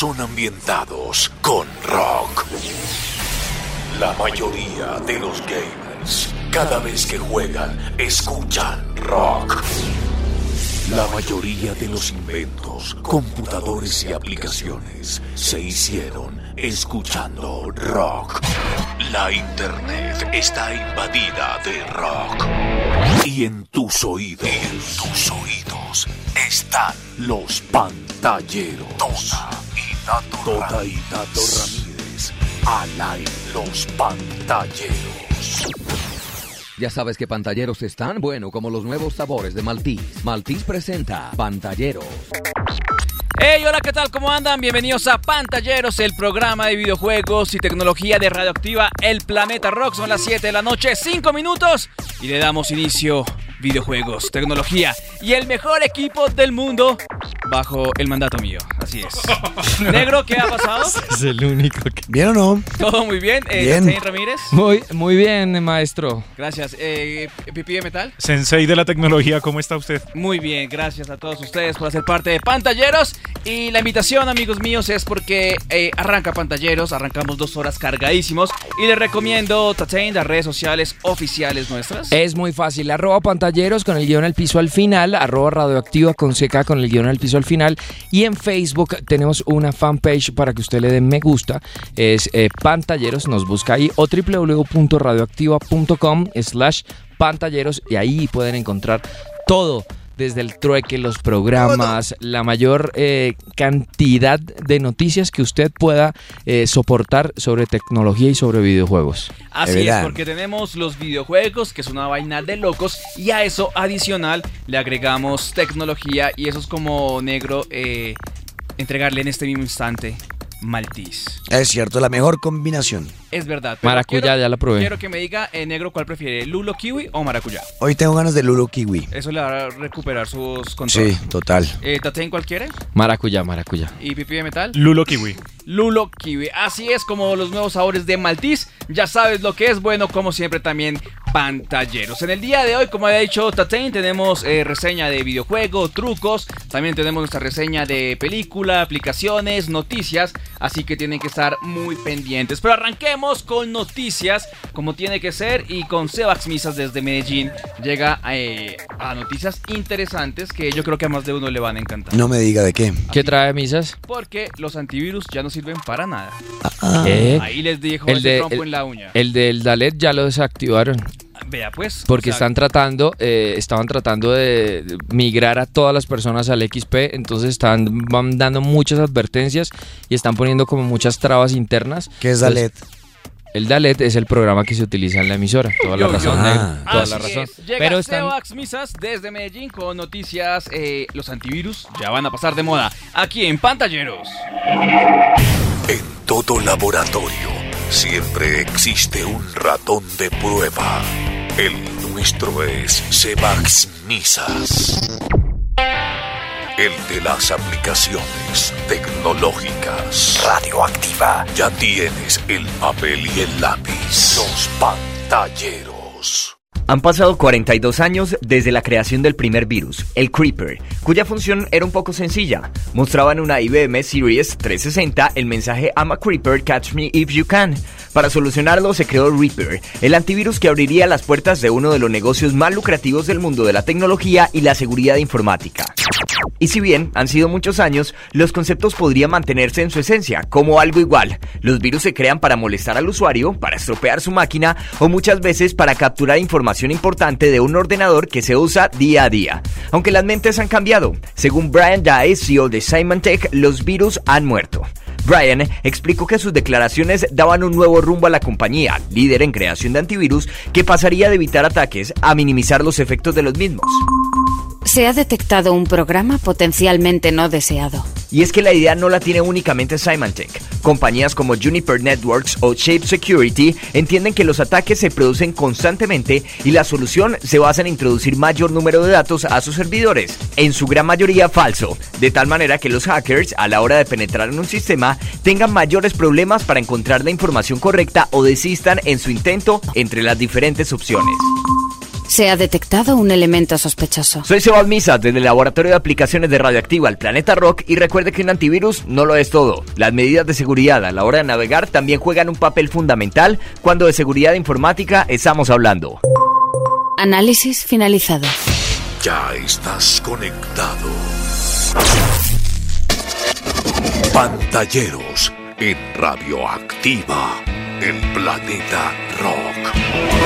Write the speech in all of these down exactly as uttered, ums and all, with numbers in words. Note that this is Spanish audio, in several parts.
son ambientados con rock. La mayoría de los gamers, cada vez que juegan, escuchan rock. La mayoría de los inventos, computadores y aplicaciones se hicieron escuchando rock. La internet está invadida de rock. Y en tus oídos, en tus oídos están los pantalleros. Tota y Tato, Tota y Tato Ramírez. Al aire, los pantalleros. ¿Ya sabes qué pantalleros están? Bueno, como los nuevos sabores de Maltiz. Maltiz presenta Pantalleros. Hey, hola, ¿qué tal? ¿Cómo andan? Bienvenidos a Pantalleros, el programa de videojuegos y tecnología de Radioactiva El Planeta Rock. Son las siete de la noche, cinco minutos, y le damos inicio. Videojuegos, tecnología y el mejor equipo del mundo bajo el mandato mío. Así es. Negro, ¿qué ha pasado? Es el único que... ¿Bien o no? Todo muy bien. Eh, Bien. Sensei Ramírez. Muy, muy bien, maestro. Gracias. Eh, Pipi de Metal. Sensei de la tecnología, ¿cómo está usted? Muy bien, gracias a todos ustedes por hacer parte de Pantalleros. Y la invitación, amigos míos, es porque eh, arranca Pantalleros, arrancamos dos horas cargadísimos. Y les recomiendo, Tatain, las redes sociales oficiales nuestras. Es muy fácil, arroba pantalleros con el guión al piso al final, arroba radioactiva con C K con el guión al piso al final. Y en Facebook tenemos una fanpage para que usted le dé me gusta, es eh, Pantalleros, nos busca ahí, o doble u doble u doble u punto radioactiva punto com slash pantalleros, y ahí pueden encontrar todo. Desde el trueque, los programas, la mayor eh, cantidad de noticias que usted pueda eh, soportar sobre tecnología y sobre videojuegos. Así es, porque tenemos los videojuegos, que es una vaina de locos, y a eso adicional le agregamos tecnología, y eso es como, Negro, eh, entregarle en este mismo instante Maltiz. Es cierto, la mejor combinación. Es verdad. Pero maracuyá, quiero, ya la probé. Quiero que me diga, eh, Negro, ¿cuál prefiere? ¿Lulo Kiwi o maracuyá? Hoy tengo ganas de Lulo Kiwi. Eso le va a recuperar sus controles. Sí, total. Eh, ¿Tatain cuál quiere? Maracuyá, maracuyá. ¿Y Pipi de Metal? Lulo Kiwi. Lulo Kiwi. Así es, como los nuevos sabores de Maltiz. Ya sabes lo que es. Bueno, como siempre, también Pantalleros. En el día de hoy, como había dicho Tatain, tenemos eh, reseña de videojuegos, trucos. También tenemos nuestra reseña de película, aplicaciones, noticias. Así que tienen que estar muy pendientes. Pero arranquemos con noticias, como tiene que ser. Y con Sebax Misas desde Medellín llega eh, a noticias interesantes que yo creo que a más de uno le van a encantar. No me diga de qué. ¿Qué Así, trae Misas? Porque los antivirus ya no sirven para nada. Ah, ¿Qué? Ahí les dijo el ese de, trompo el, en la uña. El del Dalet ya lo desactivaron. Vea pues. Porque o sea, están tratando, eh, estaban tratando de migrar a todas las personas al X P, entonces están van dando muchas advertencias y están poniendo como muchas trabas internas. ¿Qué es Dalet? El Dalet es el programa que se utiliza en la emisora. Toda la yo, razón, yo. negro. Ah. Toda Así la razón. es. Llega Pero están... Sebax Misas desde Medellín con noticias. Eh, los antivirus ya van a pasar de moda. Aquí en Pantalleros. En todo laboratorio siempre existe un ratón de prueba. El nuestro es Sebax Misas. El de las aplicaciones tecnológicas. Radioactiva. Ya tienes el papel y el lápiz. Los pantalleros. Han pasado cuarenta y dos años desde la creación del primer virus, el Creeper, cuya función era un poco sencilla. Mostraba en una I B M Series trescientos sesenta el mensaje I'm a Creeper, catch me if you can. Para solucionarlo se creó Reaper, el antivirus que abriría las puertas de uno de los negocios más lucrativos del mundo de la tecnología y la seguridad informática. Y si bien han sido muchos años, los conceptos podrían mantenerse en su esencia, como algo igual. Los virus se crean para molestar al usuario, para estropear su máquina o muchas veces para capturar información importante de un ordenador que se usa día a día. Aunque las mentes han cambiado, según Brian Dye, C E O de Symantec, los virus han muerto. Brian explicó que sus declaraciones daban un nuevo rumbo a la compañía, líder en creación de antivirus, que pasaría de evitar ataques a minimizar los efectos de los mismos. Se ha detectado un programa potencialmente no deseado. Y es que la idea no la tiene únicamente Symantec. Compañías como Juniper Networks o Shape Security entienden que los ataques se producen constantemente y la solución se basa en introducir mayor número de datos a sus servidores, en su gran mayoría falso, de tal manera que los hackers, a la hora de penetrar en un sistema, tengan mayores problemas para encontrar la información correcta o desistan en su intento entre las diferentes opciones. Se ha detectado un elemento sospechoso. Soy Sebas Misa, desde el Laboratorio de Aplicaciones de Radioactiva al Planeta Rock, y recuerde que un antivirus no lo es todo. Las medidas de seguridad a la hora de navegar también juegan un papel fundamental cuando de seguridad informática estamos hablando. Análisis finalizado. Ya estás conectado. Pantalleros en Radioactiva, el Planeta Rock.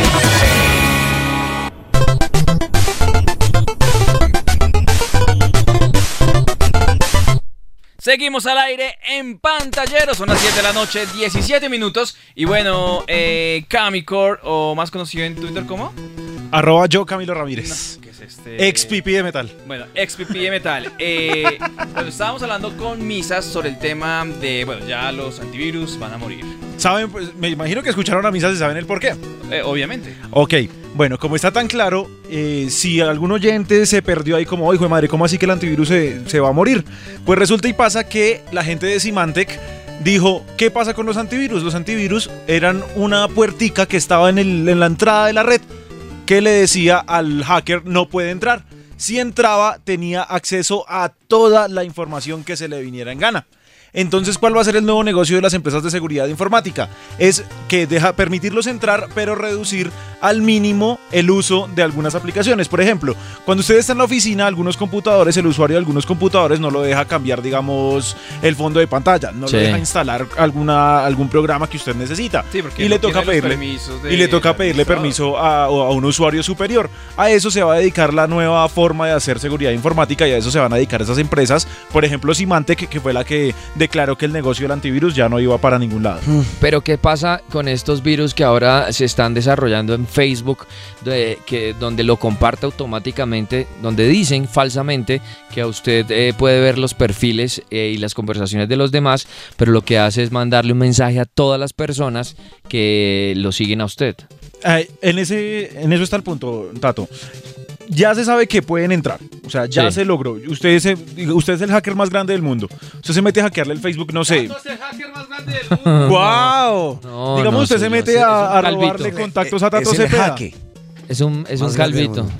Seguimos al aire en Pantalleros, son las siete de la noche, diecisiete minutos. Y bueno, eh, Camicor, o más conocido en Twitter como... Arroba yo, Camilo Ramírez. No, ¿qué es este? Ex pipí de metal. Bueno, ex pipí de metal. Eh, bueno, estábamos hablando con Misas sobre el tema de, bueno, ya los antivirus van a morir. ¿Saben? Pues, me imagino que escucharon a Misas y saben el por qué. Eh, obviamente. Ok, bueno, como está tan claro, eh, si algún oyente se perdió ahí como, hijo de madre, ¿cómo así que el antivirus se, se va a morir? Pues resulta y pasa que la gente de Symantec dijo, ¿qué pasa con los antivirus? Los antivirus eran una puertica que estaba en, el, en la entrada de la red que le decía al hacker no puede entrar. Si entraba tenía acceso a toda la información que se le viniera en gana. Entonces, ¿cuál va a ser el nuevo negocio de las empresas de seguridad informática? Es que deja permitirlos entrar, pero reducir al mínimo el uso de algunas aplicaciones. Por ejemplo, cuando usted está en la oficina, algunos computadores, el usuario de algunos computadores no lo deja cambiar, digamos, el fondo de pantalla, no sí. lo deja instalar alguna, algún programa que usted necesita. Sí, porque y, no le toca pedirle, de, y le toca pedirle permiso a, a un usuario superior. A eso se va a dedicar la nueva forma de hacer seguridad informática y a eso se van a dedicar esas empresas. Por ejemplo, Symantec, que fue la que declaró que el negocio del antivirus ya no iba para ningún lado. Pero ¿qué pasa con estos virus que ahora se están desarrollando en Facebook, de, que, donde lo comparte automáticamente, donde dicen falsamente que a usted eh, puede ver los perfiles eh, y las conversaciones de los demás, pero lo que hace es mandarle un mensaje a todas las personas que lo siguen a usted? Eh, en, ese, en eso está el punto, Tato. Ya se sabe que pueden entrar, o sea, ya sí. se logró. Usted es, el, usted es el hacker más grande del mundo. Usted se mete a hackearle el Facebook, no sé. Tato es el hacker más grande del mundo. ¡Wow! No, Digamos, no, usted se mete a, a robarle calvito. contactos a Tato Es el Cepeda. jaque. Es un, es un calvito.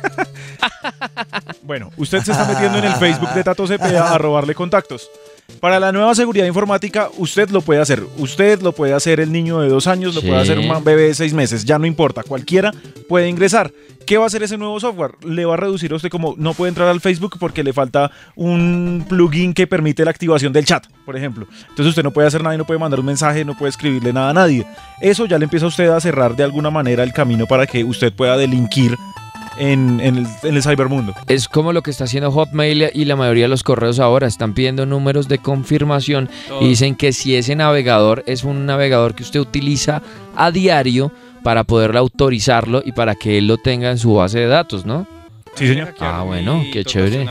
Bueno, usted se está metiendo en el Facebook de Tato Cepeda a robarle contactos. Para la nueva seguridad informática, usted lo puede hacer. Usted lo puede hacer el niño de dos años, lo sí. puede hacer un bebé de seis meses. Ya no importa, cualquiera puede ingresar. ¿Qué va a hacer ese nuevo software? Le va a reducir a usted como no puede entrar al Facebook porque le falta un plugin que permite la activación del chat, por ejemplo. Entonces usted no puede hacer nada y no puede mandar un mensaje, no puede escribirle nada a nadie. Eso ya le empieza a usted a cerrar de alguna manera el camino para que usted pueda delinquir En, en, el, en el cybermundo. Es como lo que está haciendo Hotmail y la mayoría de los correos ahora. Están pidiendo números de confirmación oh. y dicen que si ese navegador es un navegador que usted utiliza a diario para poder autorizarlo y para que él lo tenga en su base de datos, ¿no? Sí, señor. Ah, bueno, qué chévere.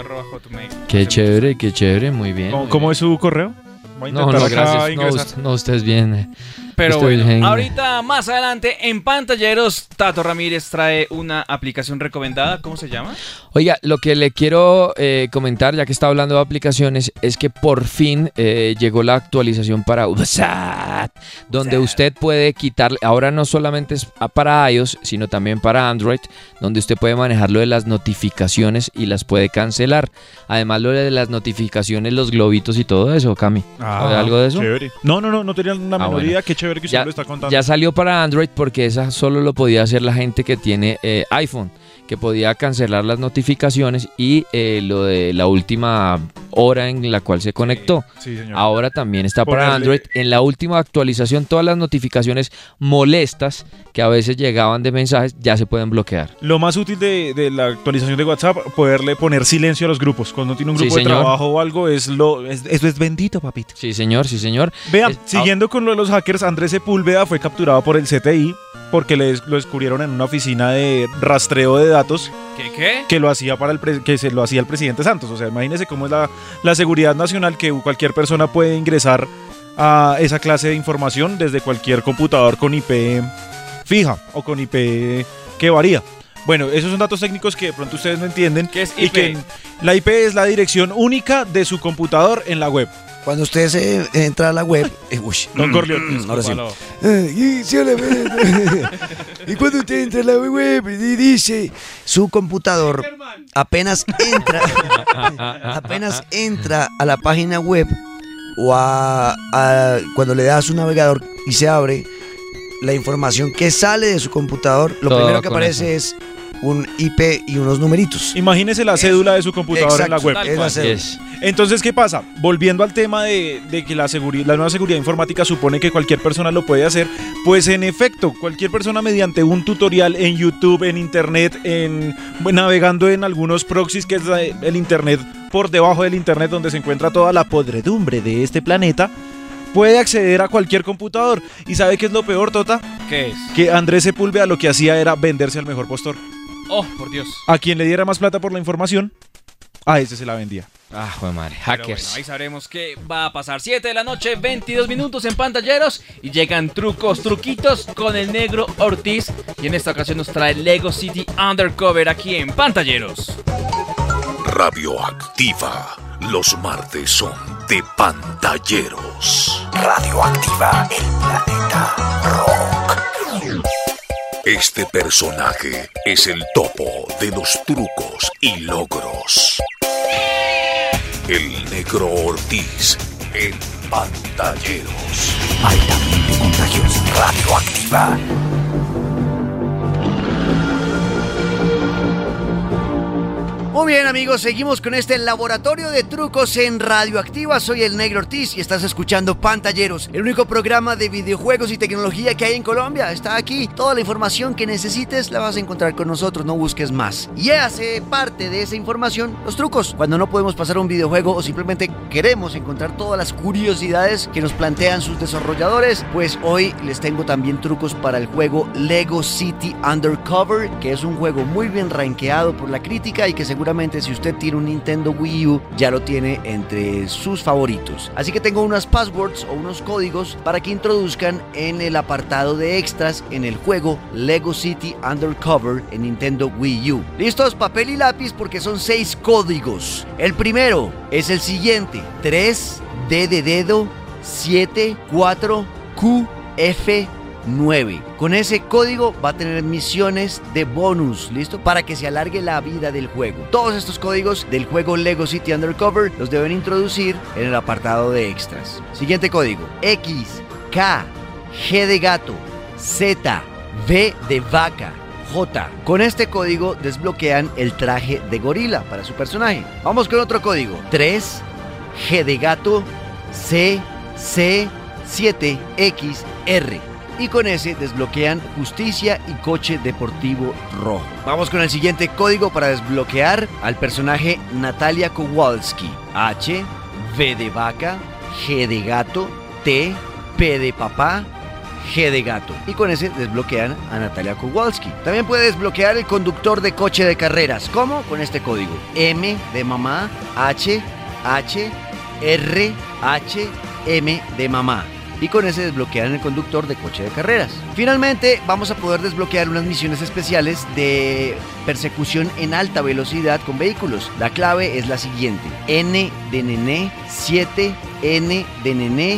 Qué chévere, qué chévere, muy bien. ¿Cómo, muy ¿cómo bien. es su correo? No, no, gracias. No, usted, no, usted es bien. Pero Estoy bueno, bien. ahorita más adelante en Pantalleros, Tato Ramírez trae una aplicación recomendada. ¿Cómo se llama? Oiga, lo que le quiero eh, comentar, ya que está hablando de aplicaciones, es que por fin eh, llegó la actualización para WhatsApp, donde usted puede quitarle, ahora no solamente es para iOS, sino también para Android, donde usted puede manejar lo de las notificaciones y las puede cancelar. Además, lo de las notificaciones, los globitos y todo eso, Cami. Ah, ¿Sabe algo de eso? Chévere. No, no, no, no tenía una Ah, menor bueno. idea. Qué chévere que usted Ya, lo está contando. ya salió para Android porque esa solo lo podía hacer la gente que tiene eh, iPhone, que podía cancelar las notificaciones y eh, lo de la última hora en la cual se conectó. Sí, señor. Ahora también está para Ponerle- Android. En la última actualización, todas las notificaciones molestas que a veces llegaban de mensajes ya se pueden bloquear. Lo más útil de, de la actualización de WhatsApp, poderle poner silencio a los grupos. Cuando tiene un Sí, grupo de señor. trabajo o algo, es lo es- eso es bendito, papito. Sí, señor, sí, señor. Vean, Es- siguiendo con lo de los hackers, Andrés Sepúlveda fue capturado por el C T I porque le, lo descubrieron en una oficina de rastreo de datos ¿Qué qué? que lo hacía para el pre- que se lo hacía el presidente Santos. O sea, imagínense cómo es la, la seguridad nacional, que cualquier persona puede ingresar a esa clase de información desde cualquier computador con I P fija o con I P que varía. Bueno, esos son datos técnicos que de pronto ustedes no entienden. ¿Qué es Y I P? que la I P es la dirección única de su computador en la web. Cuando usted se entra a la web, eh, uy, Don Corleone, ahora sí. discúlpalo. Eh, y, solamente- y cuando usted entra a la web y dice su computador, apenas entra, apenas entra a la página web o a, a- cuando le da a su navegador y se abre la información que sale de su computador, lo Todo primero que con aparece es un I P y unos numeritos. Imagínese la cédula de su computador en la Exacto, web. Tal es la cual. cédula. Yes. Entonces, ¿qué pasa? Volviendo al tema de, de que la, seguri- la nueva seguridad informática supone que cualquier persona lo puede hacer, pues en efecto, cualquier persona mediante un tutorial en YouTube, en Internet, en bueno, navegando en algunos proxies, que es la- el Internet, por debajo del Internet donde se encuentra toda la podredumbre de este planeta, puede acceder a cualquier computador. ¿Y sabe qué es lo peor, Tota? ¿Qué es? Que Andrés Sepúlveda lo que hacía era venderse al mejor postor. Oh, por Dios. A quien le diera más plata por la información, a ese se la vendía. Ah, joder madre, Pero hackers. bueno, ahí sabremos qué va a pasar. siete de la noche, veintidós minutos en Pantalleros. Y llegan trucos, truquitos con el negro Ortiz. Y en esta ocasión nos trae Lego City Undercover aquí en Pantalleros. Radioactiva. Los martes son de pantalleros. Radioactiva, el planeta rock. Este personaje es el topo de los trucos y logros. El negro Ortiz en pantalleros. Altamente contagioso. Radioactiva. Muy bien, amigos, seguimos con este laboratorio de trucos en Radioactiva. Soy el Negro Ortiz y estás escuchando Pantalleros, el único programa de videojuegos y tecnología que hay en Colombia. Está aquí, toda la información que necesites la vas a encontrar con nosotros, no busques más. Y hace parte de esa información los trucos. Cuando no podemos pasar un videojuego o simplemente queremos encontrar todas las curiosidades que nos plantean sus desarrolladores, pues hoy les tengo también trucos para el juego Lego City Undercover, que es un juego muy bien rankeado por la crítica y que seguramente Seguramente si usted tiene un Nintendo Wii U ya lo tiene entre sus favoritos. Así que tengo unas passwords o unos códigos para que introduzcan en el apartado de extras en el juego Lego City Undercover en Nintendo Wii U. ¿Listos? Papel y lápiz porque son seis códigos. El primero es el siguiente: tres D de dedo siete cuatro Q F nueve. Con ese código va a tener misiones de bonus, ¿listo? Para que se alargue la vida del juego. Todos estos códigos del juego Lego City Undercover los deben introducir en el apartado de extras. Siguiente código: X, K, G de gato, Z, V de vaca, J. Con este código desbloquean el traje de gorila para su personaje. Vamos con otro código: tres, G de gato, C, C, siete, X, R. Y con ese desbloquean justicia y coche deportivo rojo. Vamos con el siguiente código para desbloquear al personaje Natalia Kowalski: H, V de vaca, G de gato, T, P de papá, G de gato. Y con ese desbloquean a Natalia Kowalski. También puede desbloquear el conductor de coche de carreras. ¿Cómo? Con este código: M de mamá, H, H, R, H, M de mamá. Y con ese desbloquean el conductor de coche de carreras. Finalmente vamos a poder desbloquear unas misiones especiales de persecución en alta velocidad con vehículos. La clave es la siguiente: N de nené, siete, N de nené,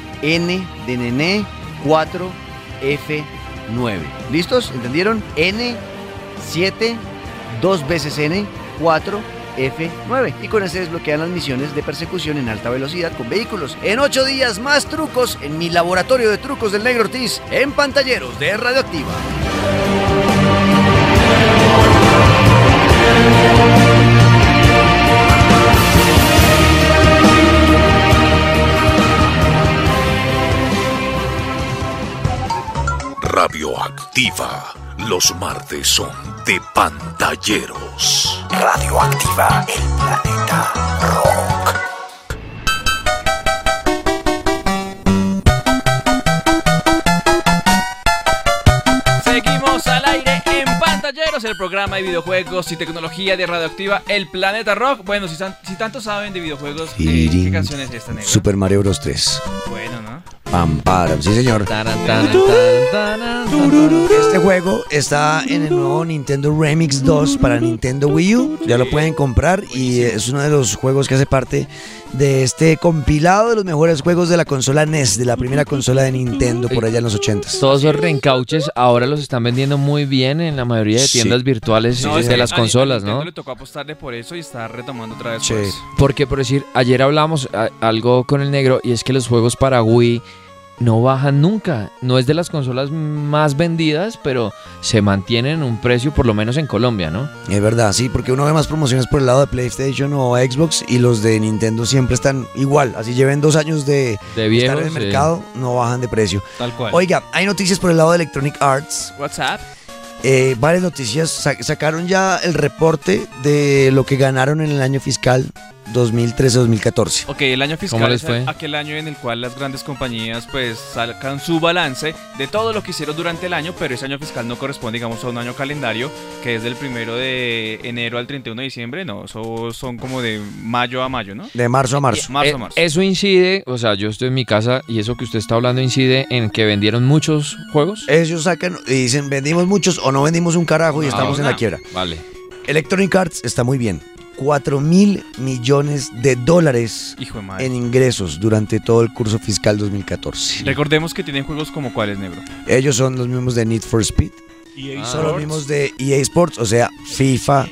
N de nené, cuatro, F nueve. ¿Listos? ¿Entendieron? N, siete, dos veces N, cuatro, F nueve. Y con ese desbloquean las misiones de persecución en alta velocidad con vehículos. En ocho días más trucos en mi laboratorio de trucos del Negro Ortiz en Pantalleros de Radioactiva. Radioactiva. Los martes son de pantalleros. Radioactiva, el planeta rock. Seguimos al aire en Pantalleros, el programa de videojuegos y tecnología de Radioactiva, el planeta rock. Bueno, si, san- si tanto saben de videojuegos, eh, ¿qué Tirirín. canción es esta, negra? Super Mario Bros. tres. Bueno, ¿no? Pam, param. Sí, señor. Taran, taran, taran, taran, taran. Este juego está en el nuevo Nintendo Remix dos para Nintendo Wii U. Ya lo pueden comprar y es uno de los juegos que hace parte de este compilado de los mejores juegos de la consola N E S, de la primera consola de Nintendo por allá en los ochentas. Todos esos reencauches ahora los están vendiendo muy bien en la mayoría de tiendas Sí. virtuales No, de es que las a consolas, Nintendo ¿no? le tocó apostarle por eso y está retomando otra vez Sí. por eso. Porque, por decir, ayer hablamos a- algo con el negro y es que los juegos para Wii no bajan nunca. No es de las consolas más vendidas, pero se mantienen en un precio, por lo menos en Colombia, ¿no? Es verdad, sí, porque uno ve más promociones por el lado de PlayStation o Xbox y los de Nintendo siempre están igual. Así lleven dos años de, De estar viejos, en el sí. mercado, no bajan de precio. Tal cual. Oiga, hay noticias por el lado de Electronic Arts. WhatsApp. Eh, varias noticias. Sa- sacaron ya el reporte de lo que ganaron en el año fiscal dos mil trece dos mil catorce. Ok, el año fiscal ¿Cómo les es fue? aquel año en el cual las grandes compañías pues sacan su balance de todo lo que hicieron durante el año, pero ese año fiscal no corresponde, digamos, a un año calendario que es del primero de enero al treinta y uno de diciembre, no, eso son como de mayo a mayo, ¿no? De marzo a marzo. Marzo Eh, a marzo. Eso incide, o sea, yo estoy en mi casa y eso que usted está hablando incide en que vendieron muchos juegos. Ellos sacan y dicen, vendimos muchos o no vendimos un carajo y Ah, estamos en la no. quiebra. Vale. Electronic Arts está muy bien. cuatro mil millones de dólares Hijo de madre. en ingresos durante todo el curso fiscal dos mil catorce. Recordemos que tienen juegos como cuáles, negro. Ellos son los mismos de Need for Speed, E A Ah. son los mismos de E A Sports, o sea, FIFA,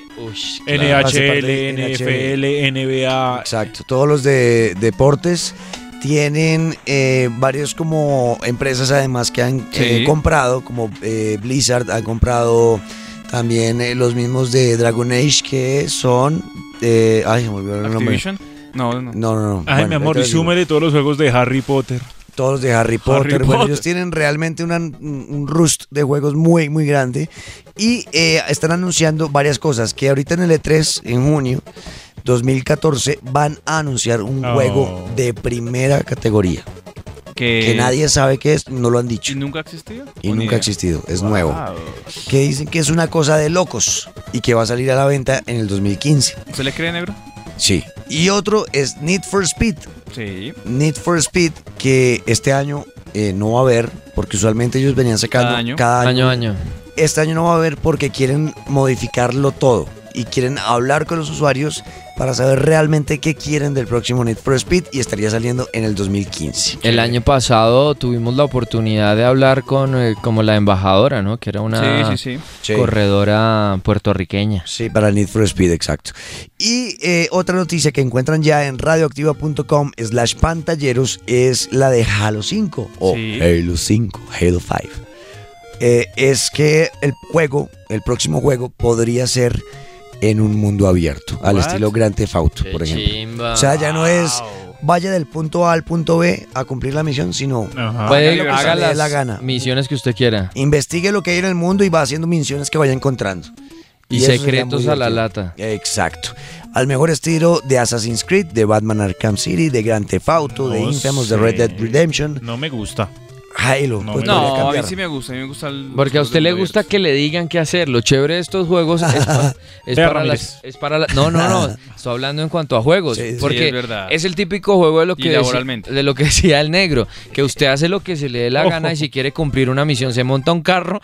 N Hace H parte L, de N F L, N B A. exacto, todos los de deportes. Tienen eh, varios como empresas además que han Sí. eh, comprado, como eh, Blizzard ha comprado también eh, los mismos de Dragon Age que son... eh, ay, se me olvidó el nombre. Activision. No, no. No, no, no. Ay, Bueno, mi amor, y ahorita les digo. súmele todos los juegos de Harry Potter. Todos los de Harry Potter. Harry Bueno, Potter. ellos tienen realmente una- un un rust de juegos muy, muy grande. Y eh, están anunciando varias cosas. Que ahorita en el E tres, en junio dos mil catorce, van a anunciar un Oh. juego de primera categoría. Que, Que nadie sabe qué es, no lo han dicho. ¿Y nunca ha existido? Y ¿O ni nunca idea? ha existido, es nuevo. Wow. Que dicen que es una cosa de locos y que va a salir a la venta en el dos mil quince. ¿Se le cree, negro? Sí. Y otro es Need for Speed. Sí. Need for Speed, que este año eh, no va a haber, porque usualmente ellos venían sacando Cada año. cada año. Año a año. Este año no va a haber porque quieren modificarlo todo y quieren hablar con los usuarios para saber realmente qué quieren del próximo Need for Speed y estaría saliendo en el dos mil quince. El año pasado tuvimos la oportunidad de hablar con eh, como la embajadora, ¿no? Que era una Sí, sí, sí. Sí. corredora puertorriqueña. Sí, para Need for Speed, exacto. Y eh, otra noticia que encuentran ya en radioactiva.com slash pantalleros es la de Halo cinco o Sí. Halo cinco, Halo cinco. Eh, es que el juego, el próximo juego podría ser en un mundo abierto, al What? estilo Grand Theft Auto, por ejemplo. O sea, ya no es vaya del punto A al punto B a cumplir la misión, sino Ajá. Puede lo que se haga le dé las la gana. misiones que usted quiera. investigue lo que hay en el mundo y va haciendo misiones que vaya encontrando. Y eso sería secretos muy a la divertido. lata. Exacto. Al mejor estilo de Assassin's Creed, de Batman Arkham City, de Grand Theft Auto, de No Infamous, de sé. Red Dead Redemption. No me gusta. Halo, No, pues me podría No, a mí cambiar. sí me gusta, a mí me gusta el... Porque a los usted le mundos gusta abiertos. que le digan qué hacer. Lo chévere de estos juegos es, pa- es Vea, para Ramírez. las, es para la- no, no, no. Estoy hablando en cuanto a juegos. Sí, sí. porque Sí, es verdad. es el típico juego de lo Y que deci- laboralmente. de lo que decía el negro, que usted hace lo que se le dé la Ojo. gana y si quiere cumplir una misión se monta un carro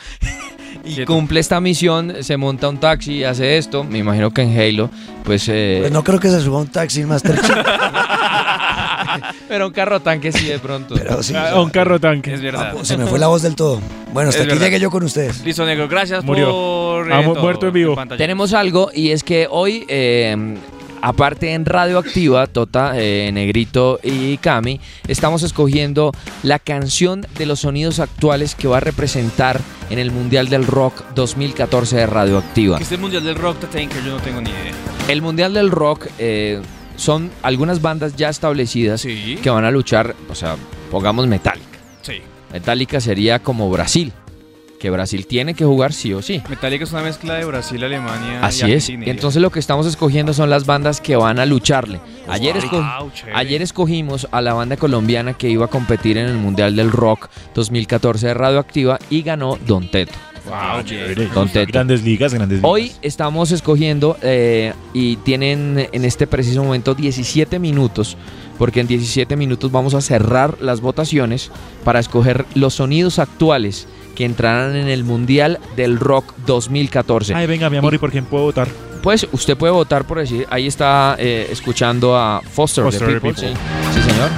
y Quieto. cumple esta misión, se monta un taxi y hace esto. Me imagino que en Halo, pues, eh, Pues no creo que se suba un taxi Master Chief, pero un carro tanque sí de pronto. pero sí. Ah, un carro tanque. Es verdad. Ah, se me fue la voz del todo. Bueno, hasta Es aquí verdad. llegué yo con ustedes. Listo, negro, gracias Murió. por... Ha eh, mu- todo, muerto en vivo. el pantalla. Tenemos algo y es que hoy, eh, aparte en Radioactiva, Tota, eh, Negrito y Cami, estamos escogiendo la canción de los sonidos actuales que va a representar en el Mundial del Rock dos mil catorce de Radioactiva. Que este mundial del rock, Tatane, que yo no tengo ni idea. El Mundial del Rock eh, son algunas bandas ya establecidas Sí. que van a luchar, o sea, pongamos Metallica. Sí. Metallica sería como Brasil, que Brasil tiene que jugar sí o sí. Metallica es una mezcla de Brasil, Alemania Así y es. Argentina. Entonces lo que estamos escogiendo son las bandas que van a lucharle. Ayer, esco- Wow, chévere. ayer escogimos a la banda colombiana que iba a competir en el Mundial del Rock dos mil catorce de Radioactiva y ganó Don Teto. Wow, chévere. Don Teto. Grandes ligas, grandes ligas. Hoy estamos escogiendo eh, y tienen en este preciso momento diecisiete minutos, porque en diecisiete minutos vamos a cerrar las votaciones para escoger los sonidos actuales que entrarán en el Mundial del Rock dos mil catorce. Ay, venga, mi amor, ¿y por quién puedo votar? pues usted puede votar por decir, ahí está eh, escuchando a Foster, Foster the the People, People. Sí, sí señor.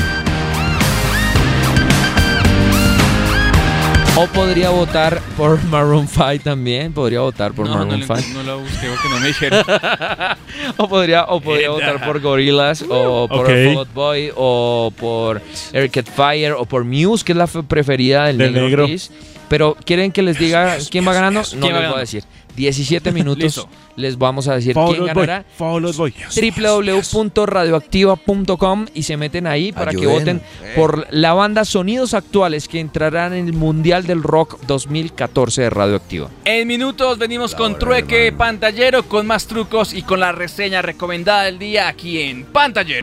O podría votar por Maroon cinco también, podría votar por no, Maroon no, cinco. No lo busqué porque no me dijeron. o podría, o podría votar por Gorillaz, o por Okay. Fall Out Boy, o por Arcade Fire, o por Muse, que es la f- preferida del, Del negro. negro. Ortiz. Pero ¿quieren que les diga quién va ganando? No ¿Quién les va voy ganando? a decir. diecisiete minutos Listo. les vamos a decir Fall quién Out Boy, ganará. Fall Out Boy. doble u doble u doble u punto radioactiva punto com y se meten ahí para que Ayuden. voten por la banda Sonidos Actuales que entrarán en el Mundial del Rock dos mil catorce de Radioactiva. En minutos venimos con Ahora, Trueque hermano. Pantallero, con más trucos y con la reseña recomendada del día aquí en Pantallero.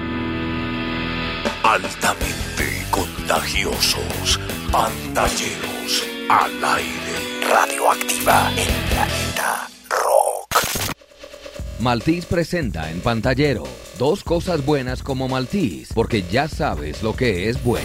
Altamente contagiosos. Pantalleros al aire. Radioactiva en Planeta Rock. Maltiz presenta en Pantallero dos cosas buenas como Maltiz, porque ya sabes lo que es bueno.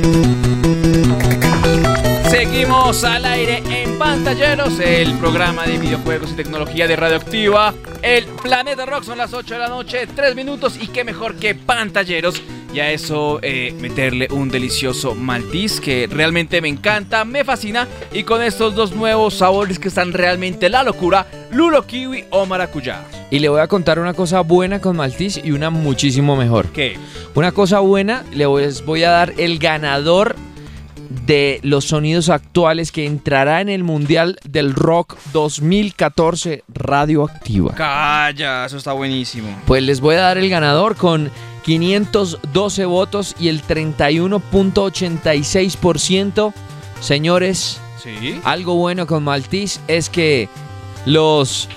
Seguimos al aire en Pantalleros, el programa de videojuegos y tecnología de Radioactiva. El Planeta Rock, son las ocho de la noche, tres minutos, y qué mejor que Pantalleros. Y a eso eh, meterle un delicioso Maltiz que realmente me encanta, me fascina. Y con estos dos nuevos sabores que están realmente la locura, lulo kiwi o maracuyá. Y le voy a contar una cosa buena con Maltiz y una muchísimo mejor. ¿Qué? Una cosa buena, les voy a dar el ganador de los sonidos actuales que entrará en el Mundial del Rock dos mil catorce Radioactiva. Calla, eso está buenísimo. Pues les voy a dar el ganador con quinientos doce votos y el treinta y uno punto ochenta y seis por ciento. Señores, ¿Sí? algo bueno con Maltiz es que los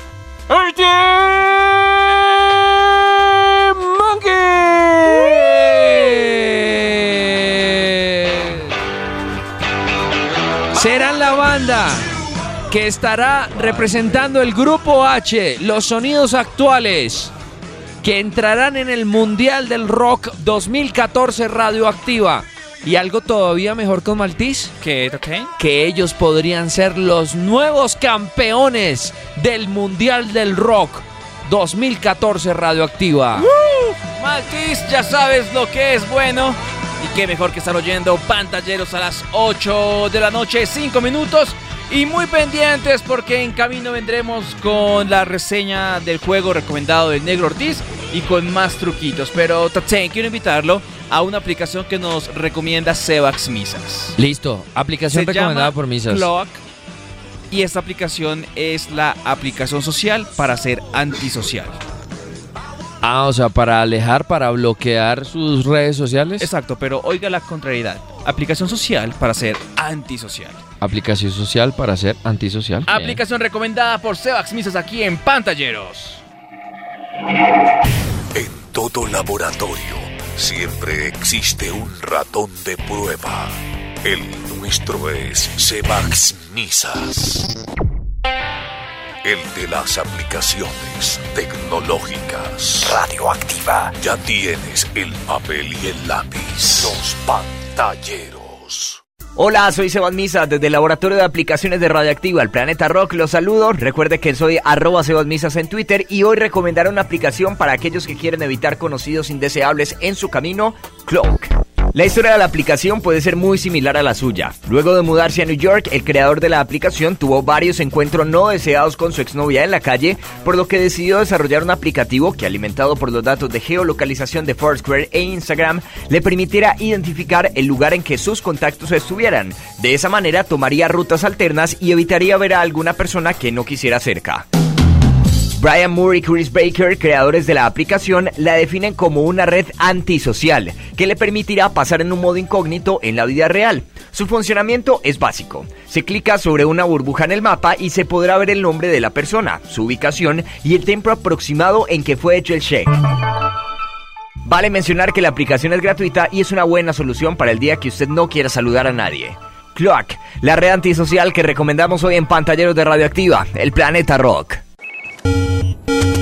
Monkeys serán la banda que estará representando el Grupo H, los sonidos actuales, que entrarán en el Mundial del Rock dos mil catorce Radioactiva. Y algo todavía mejor con Maltiz, ¿Qué, Tocane? que ellos podrían ser los nuevos campeones del Mundial del Rock dos mil catorce Radioactiva. Maltiz, ya sabes lo que es bueno. Y qué mejor que estar oyendo Pantalleros a las ocho de la noche, cinco minutos. Y muy pendientes porque en camino vendremos con la reseña del juego recomendado del Negro Ortiz y con más truquitos. Pero Tatsen, quiero invitarlo a una aplicación que nos recomienda Sebax Misas. Listo, aplicación Se recomendada llama por Misas. Clock, y esta aplicación es la aplicación social para ser antisocial. Ah, o sea, para alejar, para bloquear sus redes sociales. Exacto, pero oiga la contrariedad. Aplicación social para ser antisocial. Aplicación social para ser antisocial. Bien. Aplicación recomendada por Sebax Misas aquí en Pantalleros. En todo laboratorio siempre existe un ratón de prueba. El nuestro es Sebax Misas. El de las aplicaciones tecnológicas. Radioactiva. Ya tienes el papel y el lápiz. Los pantalleros. Hola, soy Sebas Misa desde el Laboratorio de Aplicaciones de Radioactiva, el Planeta Rock. Los saludo. Recuerde que soy arroba Sebas Misas en Twitter y hoy recomendaré una aplicación para aquellos que quieren evitar conocidos indeseables en su camino, Cloak. La historia de la aplicación puede ser muy similar a la suya. Luego de mudarse a New York, el creador de la aplicación tuvo varios encuentros no deseados con su exnovia en la calle, por lo que decidió desarrollar un aplicativo que, alimentado por los datos de geolocalización de Foursquare e Instagram, le permitiera identificar el lugar en que sus contactos estuvieran. De esa manera tomaría rutas alternas y evitaría ver a alguna persona que no quisiera cerca. Brian Moore y Chris Baker, creadores de la aplicación, la definen como una red antisocial que le permitirá pasar en un modo incógnito en la vida real. Su funcionamiento es básico. Se clica sobre una burbuja en el mapa y se podrá ver el nombre de la persona, su ubicación y el tiempo aproximado en que fue hecho el check. Vale mencionar que la aplicación es gratuita y es una buena solución para el día que usted no quiera saludar a nadie. Cloak, la red antisocial que recomendamos hoy en Pantalleros de Radioactiva, el Planeta Rock.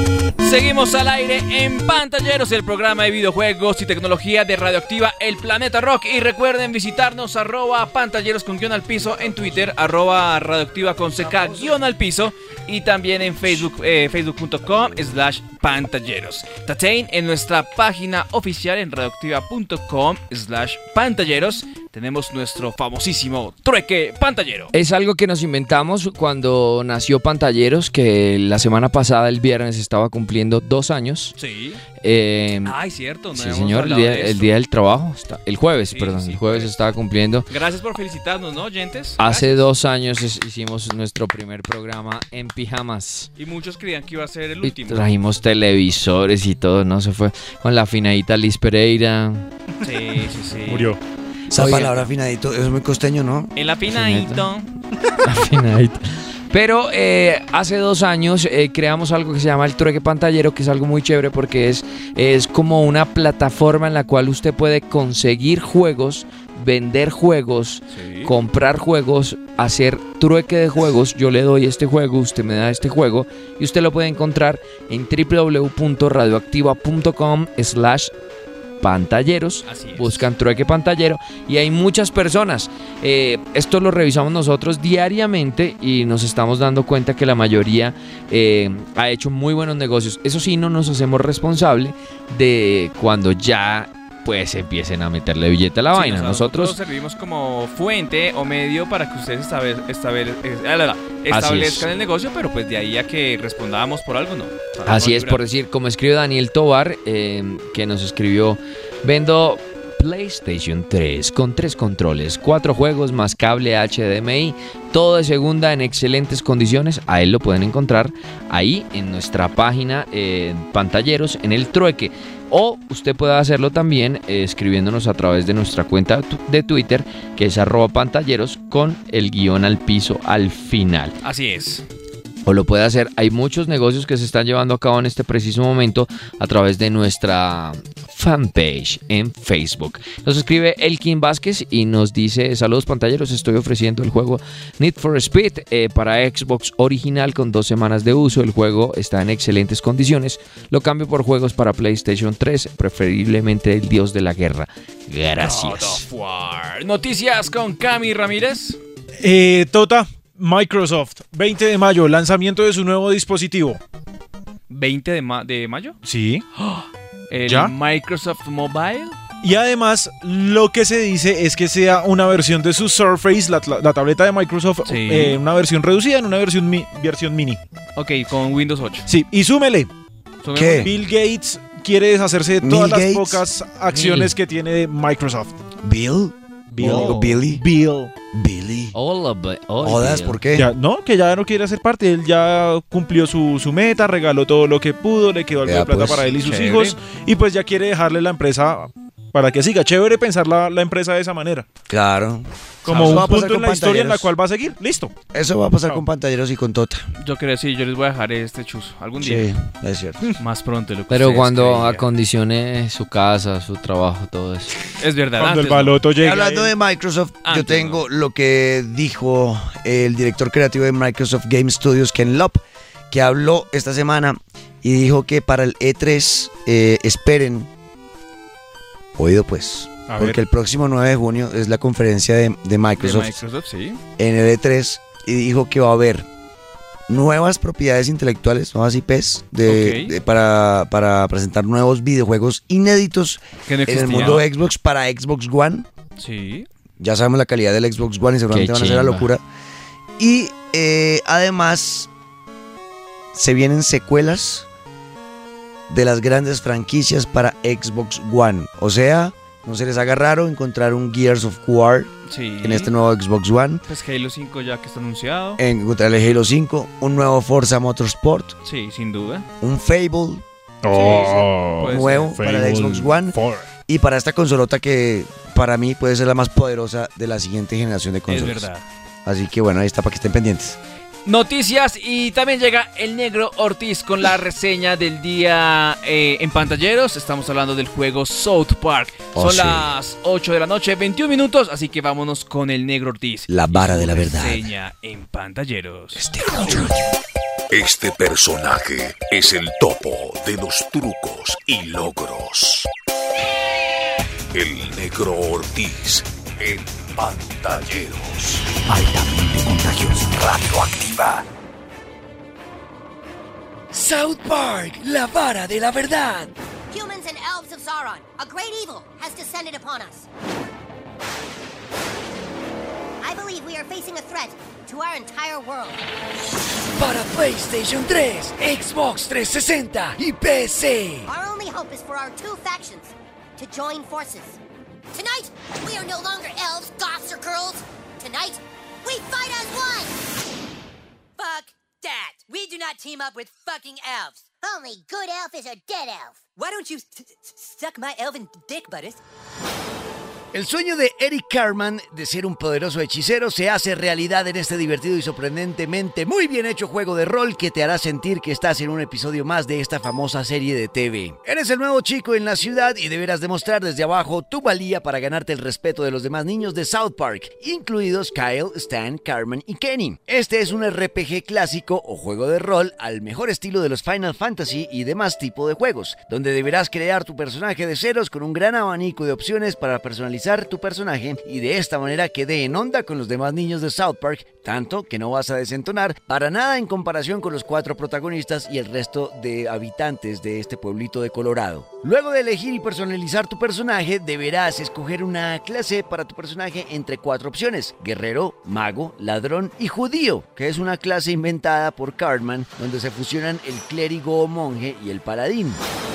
Seguimos al aire en Pantalleros, el programa de videojuegos y tecnología de Radioactiva El Planeta Rock. Y recuerden visitarnos arroba pantalleros con guión al piso en Twitter, arroba radioactiva con ck guión al piso, y también en Facebook, eh, facebook.com slash pantalleros. Tatain en nuestra página oficial en radioactiva.com slash pantalleros. Tenemos nuestro famosísimo trueque pantallero. Es algo que nos inventamos cuando nació Pantalleros, que la semana pasada, el viernes, estaba cumpliendo dos años. Sí. Eh, Ay, cierto. No sí, hemos señor, el hablado día, de el eso. día del trabajo, está, el jueves, Sí, perdón, sí, el jueves jueves. estaba cumpliendo. Gracias por felicitarnos, ¿no, oyentes? Hace Gracias. dos años es- hicimos nuestro primer programa en pijamas. Y muchos creían que iba a ser el Y último. trajimos televisores y todo, ¿no? Se fue con la finadita Liz Pereira. Sí, sí, sí. Murió. Esa Oiga. palabra afinadito, eso es muy costeño, ¿no? En la finadito. La finadita. Pero eh, hace dos años eh, creamos algo que se llama el trueque pantallero, que es algo muy chévere porque es, es como una plataforma en la cual usted puede conseguir juegos, vender juegos, Sí. comprar juegos, hacer trueque de juegos. Yo le doy este juego, usted me da este juego, y usted lo puede encontrar en www.radioactiva.com slash pantalleros. Así es. Buscan trueque pantallero y hay muchas personas. Eh, esto lo revisamos nosotros diariamente y nos estamos dando cuenta que la mayoría eh, ha hecho muy buenos negocios. Eso sí, no nos hacemos responsable de cuando ya pues empiecen a meterle billete a la Sí, vaina. Nosotros servimos como fuente o medio para que ustedes estabe- estabe- eh, ah, la, la, es. establezcan el negocio, pero pues de ahí a que respondamos por algo, no. O sea, Así no es, librar. por decir, como escribe Daniel Tobar, eh, que nos escribió, vendo PlayStation tres con tres controles, cuatro juegos más cable H D M I, todo de segunda en excelentes condiciones. A él lo pueden encontrar ahí en nuestra página eh, Pantalleros, en el trueque. O usted puede hacerlo también eh, escribiéndonos a través de nuestra cuenta tu- de Twitter, que es arroba pantalleros con el guión al piso al final. Así es. O lo puede hacer. Hay muchos negocios que se están llevando a cabo en este preciso momento a través de nuestra fanpage en Facebook. Nos escribe Elkin Vázquez y nos dice: saludos pantalleros, estoy ofreciendo el juego Need for Speed eh, para Xbox original con dos semanas de uso. El juego está en excelentes condiciones. Lo cambio por juegos para PlayStation tres, preferiblemente el Dios de la Guerra. God Gracias. of War. Noticias con Cami Ramírez. Eh, Tota, Microsoft, veinte de mayo, lanzamiento de su nuevo dispositivo. veinte de, ma- de mayo. Sí. El ¿Ya? Microsoft Mobile. Y además, lo que se dice es que sea una versión de su Surface, la, la tableta de Microsoft, Sí. eh, una versión reducida en una versión, mi- versión mini. Ok, con Windows ocho. Sí, y súmele, Sumemos- ¿Qué? Bill Gates quiere deshacerse de todas Bill las Gates. pocas acciones Bill. que tiene de Microsoft. Bill. Bill. Oh. Billy. Bill. Billy. All of it, all Jodas, Bill. ¿por qué? Ya, no, que ya no quiere hacer parte. Él ya cumplió su, su meta, regaló todo lo que pudo, le quedó algo Vea, de plata pues, para él y sus chévere. hijos. Y pues ya quiere dejarle la empresa para que siga. Chévere pensar la, la empresa de esa manera. Claro. Como Eso un va a pasar punto en con la historia en la pantalleros. cual va a seguir. Listo. Eso va a pasar Chao. con pantalleros y con Tota. Yo creo que sí, yo les voy a dejar este chuzo. Algún día. Sí, es cierto. Más pronto de lo que Pero ustedes cuando creían. acondicione su casa, su trabajo, todo eso. Es verdad. Cuando el antes no. baloto llega. Hablando él- de Microsoft, yo Antes, tengo lo que dijo el director creativo de Microsoft Game Studios, Ken Lop, que habló esta semana y dijo que para el E tres eh, esperen, oído pues, A porque ver. el próximo nueve de junio es la conferencia de, de De Microsoft Microsoft, sí. en el E tres y dijo que va a haber nuevas propiedades intelectuales, nuevas I Pes de, Ok. de- para, para presentar nuevos videojuegos inéditos Que no en el existía. mundo de Xbox para Xbox One. Sí. Ya sabemos la calidad del Xbox One y seguramente Qué van a ser la chimba. locura. Y eh, además se vienen secuelas de las grandes franquicias para Xbox One. O sea, no se les haga raro encontrar un Gears of War Sí. en este nuevo Xbox One. Pues Halo cinco ya que está anunciado. Encontrar el Halo cinco, un nuevo Forza Motorsport, Sí, sin duda. un Fable Oh, Puede nuevo ser. para el Xbox One. Y para esta consolota que para mí puede ser la más poderosa de la siguiente generación de Es consolas. verdad. Así que bueno, ahí está para que estén pendientes. Noticias y también llega el Negro Ortiz con la reseña del día eh, en pantalleros. Estamos hablando del juego South Park. Oh, Son sí. las ocho de la noche, veintiún minutos, así que vámonos con el Negro Ortiz. La vara Y su de la verdad. Reseña en pantalleros. Este Este personaje es el topo de los trucos y logros. El Negro Ortiz en Pantalleros. Altamente contagiosa. Radioactiva. South Park, la vara de la verdad. Humans and elves of Sauron, a great evil has descended upon us. I believe we are facing a threat to our entire world. Para PlayStation tres, Xbox trescientos sesenta y P C. Our only hope is for our two factions to join forces. Tonight, we are no longer elves, goths, or girls. Tonight, we fight as one. Fuck that. We do not team up with fucking elves. Only good elf is a dead elf. Why don't you suck my elven dick, buddies? El sueño de Eric Cartman de ser un poderoso hechicero se hace realidad en este divertido y sorprendentemente muy bien hecho juego de rol que te hará sentir que estás en un episodio más de esta famosa serie de T V. Eres el nuevo chico en la ciudad y deberás demostrar desde abajo tu valía para ganarte el respeto de los demás niños de South Park, incluidos Kyle, Stan, Cartman y Kenny. Este es un R P G clásico o juego de rol al mejor estilo de los Final Fantasy y demás tipo de juegos, donde deberás crear tu personaje de ceros con un gran abanico de opciones para personalizar tu personaje y de esta manera quede en onda con los demás niños de South Park, tanto que no vas a desentonar para nada en comparación con los cuatro protagonistas y el resto de habitantes de este pueblito de Colorado. Luego de elegir y personalizar tu personaje, deberás escoger una clase para tu personaje entre cuatro opciones: guerrero, mago, ladrón y judío, que es una clase inventada por Cartman, donde se fusionan el clérigo o monje y el paladín.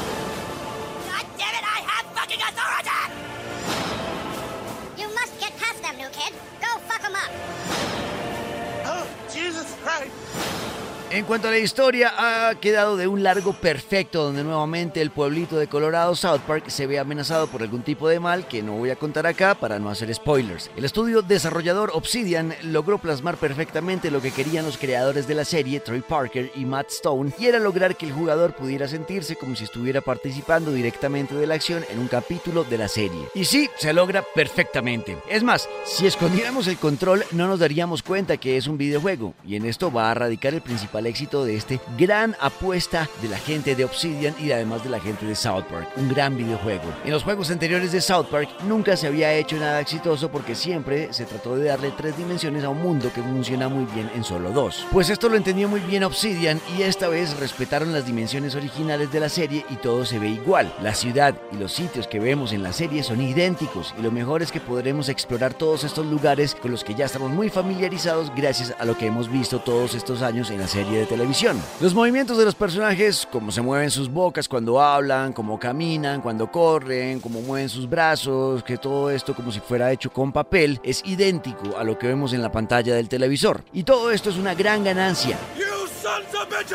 En cuanto a la historia, ha quedado de un largo perfecto donde nuevamente el pueblito de Colorado, South Park, se ve amenazado por algún tipo de mal que no voy a contar acá para no hacer spoilers. El estudio desarrollador Obsidian logró plasmar perfectamente lo que querían los creadores de la serie, Troy Parker y Matt Stone, y era lograr que el jugador pudiera sentirse como si estuviera participando directamente de la acción en un capítulo de la serie. Y sí, se logra perfectamente. Es más, si escondiéramos el control no nos daríamos cuenta que es un videojuego, y en esto va a radicar el principal éxito de este gran apuesta de la gente de Obsidian y además de la gente de South Park, un gran videojuego. En los juegos anteriores de South Park nunca se había hecho nada exitoso porque siempre se trató de darle tres dimensiones a un mundo que funciona muy bien en solo dos. Pues esto lo entendió muy bien Obsidian y esta vez respetaron las dimensiones originales de la serie y todo se ve igual. La ciudad y los sitios que vemos en la serie son idénticos y lo mejor es que podremos explorar todos estos lugares con los que ya estamos muy familiarizados gracias a lo que hemos visto todos estos años en la serie de televisión. Los movimientos de los personajes, cómo se mueven sus bocas cuando hablan, cómo caminan, cuando corren, cómo mueven sus brazos, que todo esto como si fuera hecho con papel, es idéntico a lo que vemos en la pantalla del televisor. Y todo esto es una gran ganancia. You sons of bitches!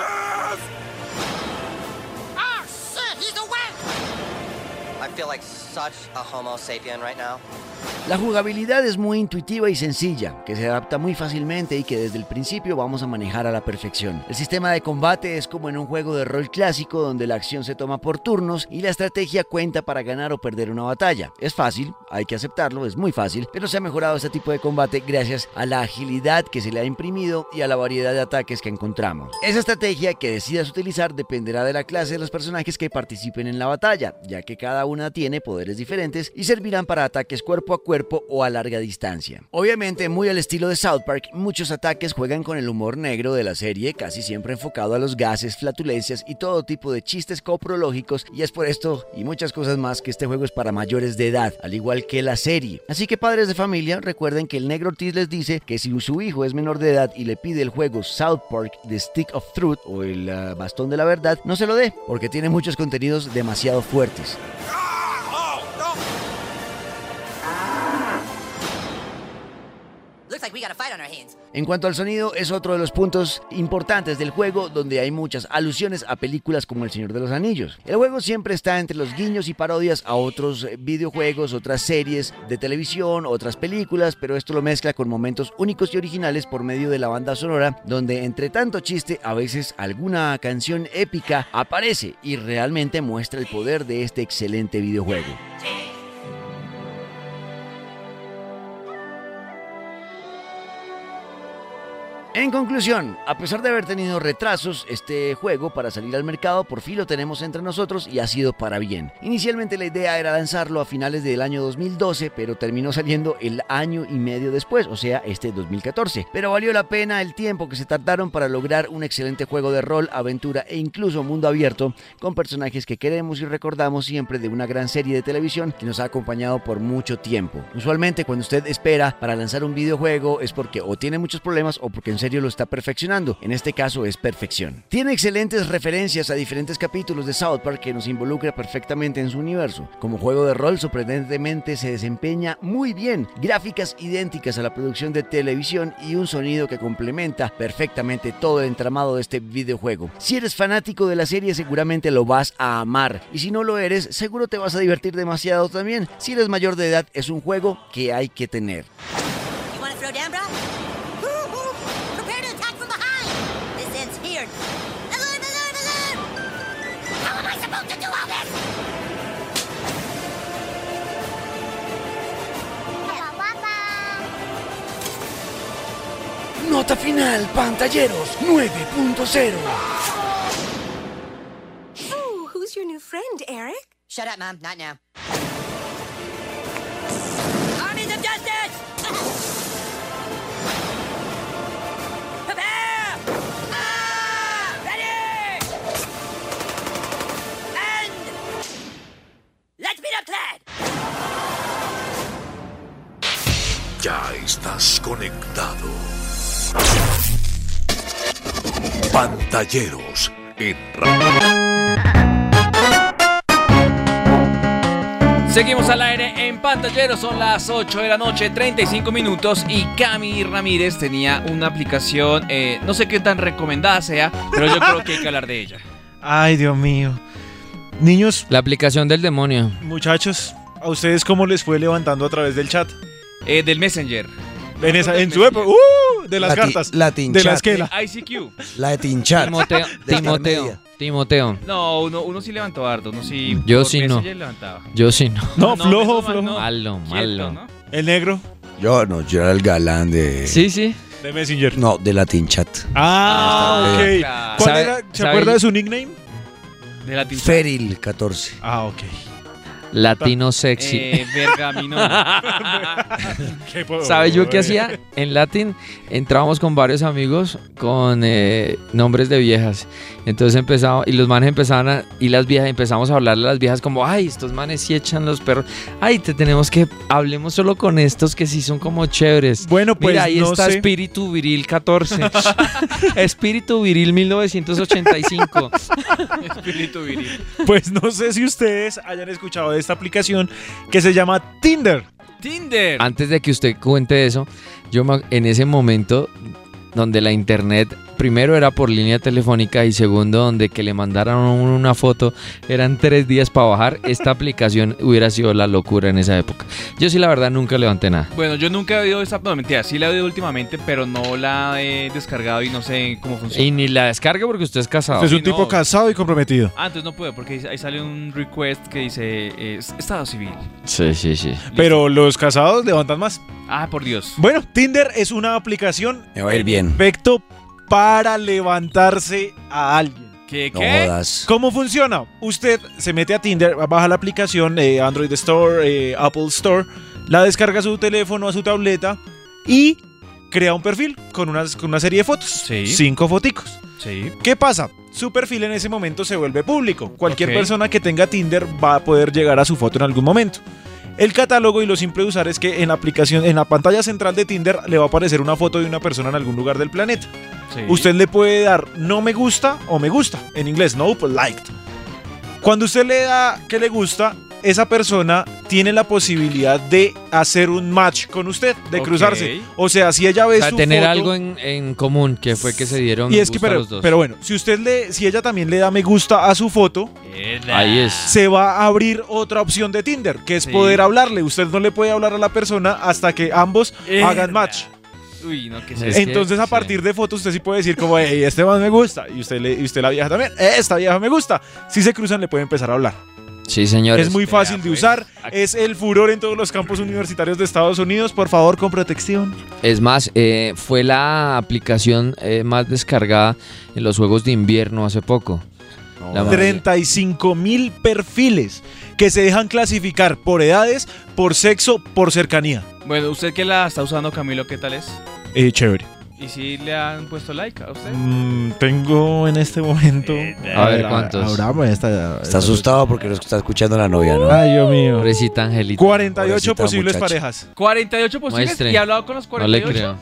Ah, shit, he's awake! I feel like such a homo sapien right now. La jugabilidad es muy intuitiva y sencilla, que se adapta muy fácilmente y que desde el principio vamos a manejar a la perfección. El sistema de combate es como en un juego de rol clásico donde la acción se toma por turnos y la estrategia cuenta para ganar o perder una batalla. Es fácil, hay que aceptarlo, es muy fácil, pero se ha mejorado este tipo de combate gracias a la agilidad que se le ha imprimido y a la variedad de ataques que encontramos. Esa estrategia que decidas utilizar dependerá de la clase de los personajes que participen en la batalla, ya que cada una tiene poderes diferentes y servirán para ataques cuerpo a cuerpo o a larga distancia. Obviamente, muy al estilo de South Park, muchos ataques juegan con el humor negro de la serie, casi siempre enfocado a los gases, flatulencias y todo tipo de chistes coprológicos, y es por esto y muchas cosas más que este juego es para mayores de edad, al igual que la serie. Así que padres de familia, recuerden que el Negro Ortiz les dice que si su hijo es menor de edad y le pide el juego South Park The Stick of Truth o el uh, Bastón de la Verdad, no se lo dé, porque tiene muchos contenidos demasiado fuertes. En cuanto al sonido, es otro de los puntos importantes del juego, donde hay muchas alusiones a películas como El Señor de los Anillos. El juego siempre está entre los guiños y parodias a otros videojuegos, otras series de televisión, otras películas, pero esto lo mezcla con momentos únicos y originales por medio de la banda sonora, donde entre tanto chiste, a veces alguna canción épica aparece y realmente muestra el poder de este excelente videojuego. En conclusión, a pesar de haber tenido retrasos, este juego para salir al mercado por fin lo tenemos entre nosotros y ha sido para bien. Inicialmente la idea era lanzarlo a finales del año dos mil doce, pero terminó saliendo el año y medio después, o sea, este dos mil catorce. Pero valió la pena el tiempo que se tardaron para lograr un excelente juego de rol, aventura e incluso mundo abierto con personajes que queremos y recordamos siempre de una gran serie de televisión que nos ha acompañado por mucho tiempo. Usualmente cuando usted espera para lanzar un videojuego es porque o tiene muchos problemas o porque en serio lo está perfeccionando. En este caso es perfección. Tiene excelentes referencias a diferentes capítulos de South Park que nos involucra perfectamente en su universo. Como juego de rol sorprendentemente se desempeña muy bien. Gráficas idénticas a la producción de televisión y un sonido que complementa perfectamente todo el entramado de este videojuego. Si eres fanático de la serie seguramente lo vas a amar y si no lo eres seguro te vas a divertir demasiado también. Si eres mayor de edad es un juego que hay que tener. Nota final, pantalleros nueve punto cero. Oh, who's your new friend, Eric? Shut up, Mom. Not now. Armies of Justice! Prepare! Ah! Ready! And... let's beat up Clad! Ya estás conectado. Pantalleros en radio. Seguimos al aire en Pantalleros, son las ocho de la noche, treinta y cinco minutos y Cami Ramírez tenía una aplicación, eh, no sé qué tan recomendada sea, pero yo creo que hay que hablar de ella. Ay, Dios mío. Niños. La aplicación del demonio. Muchachos, ¿a ustedes cómo les fue levantando a través del chat? Eh, del Messenger. En, esa, en su época, ¡uh! De las Lati, cartas. Latin de chat. la esquela. I C Q. La de Tinchat. Timoteo. Timoteo. Timoteo. No, uno, uno sí levantó harto, uno sí. Yo por sí no. Messenger levantaba. Yo sí no. No, no, flojo, no, flojo. no. Malo, Quieto, malo. ¿no? El negro. Yo no, yo era el galán de... Sí, sí. De Messenger. No, de Latin Chat. Ah, Ah, ok. claro. ¿Cuál ¿Sabe- era? ¿Se sabe- acuerda de su nickname? De la tinta. Feril catorce. Ah, ok. Latino sexy. Eh, Bergamino. ¿Qué puedo- ¿Sabes yo qué hacía? En Latin entrábamos con varios amigos con eh, nombres de viejas. Entonces empezaba, y los manes empezaban a, y las viejas, empezamos a hablarle a las viejas como, ay, estos manes sí echan los perros. Ay, te tenemos que, hablemos solo con estos que sí son como chéveres. Bueno, pues Mira, ahí no está sé. Espíritu Viril catorce. Espíritu Viril mil novecientos ochenta y cinco. Espíritu viril. Pues no sé si ustedes hayan escuchado de esta aplicación que se llama Tinder. Tinder. Antes de que usted cuente eso, yo me- en ese momento donde la internet primero era por línea telefónica y segundo donde que le mandaran a uno una foto eran tres días para bajar, esta aplicación hubiera sido la locura en esa época. Yo sí la verdad nunca levanté nada. Bueno, yo nunca he oído esa. No, mentira, sí la he oído últimamente, pero no la he descargado y no sé cómo funciona. Y ni la descargue porque usted es casado. Usted es un Sí, tipo no. casado y comprometido. Ah, entonces no puedo, porque ahí- ahí sale un request que dice eh, Estado civil. Sí, sí, sí. Pero los casados levantan más. Ah, por Dios. Bueno, Tinder es una aplicación Me va a ir bien. perfecto para levantarse a alguien. ¿Qué? No ¿Qué? jodas. ¿Cómo funciona? Usted se mete a Tinder, baja la aplicación eh, Android Store, eh, Apple Store, la descarga a su teléfono, a su tableta y crea un perfil con, unas, con una serie de fotos. Sí. Cinco foticos. Sí. ¿Qué pasa? Su perfil en ese momento se vuelve público. Cualquier Ok. persona que tenga Tinder va a poder llegar a su foto en algún momento. El catálogo y lo simple de usar es que en la aplicación, en la pantalla central de Tinder le va a aparecer una foto de una persona en algún lugar del planeta. Sí. Usted le puede dar no me gusta o me gusta. En inglés, no liked. Cuando usted le da que le gusta, esa persona tiene la posibilidad de hacer un match con usted, de Ok. cruzarse. O sea, si ella ve O sea, su tener foto, algo en, en común que fue que se dieron y es que gusto a pero, los dos. pero bueno, si usted le, si ella también le da me gusta a su foto, Ahí es. se va a abrir otra opción de Tinder, que es Sí. poder hablarle. Usted no le puede hablar a la persona hasta que ambos Erda. hagan match. Uy, no, ¿qué es Es eso? que- Entonces a sí. partir de fotos usted sí puede decir como, hey, este man me gusta, y usted, le, y usted la vieja también, esta vieja me gusta. Si se cruzan le puede empezar a hablar. Sí, señores. Es muy fácil de usar, es el furor en todos los campos universitarios de Estados Unidos. Por favor, con protección. Es más, eh, fue la aplicación eh, más descargada en los Juegos de Invierno hace poco. La treinta y cinco mil perfiles que se dejan clasificar por edades, por sexo, por cercanía. Bueno, usted que la está usando, Camilo, ¿qué tal es? Eh, chévere. ¿Y si le han puesto like a usted? Mm, tengo en este momento... Eh, a ver, ¿cuántos? Ahora, esta, Está asustado porque nos está escuchando la novia, ¿no? Ay, Dios mío. Pobrecita Angelita. cuarenta y ocho Pobrecita posibles muchacha. parejas. ¿cuarenta y ocho posibles? Muestre. ¿Y ha hablado con los cuarenta y ocho? No le creo.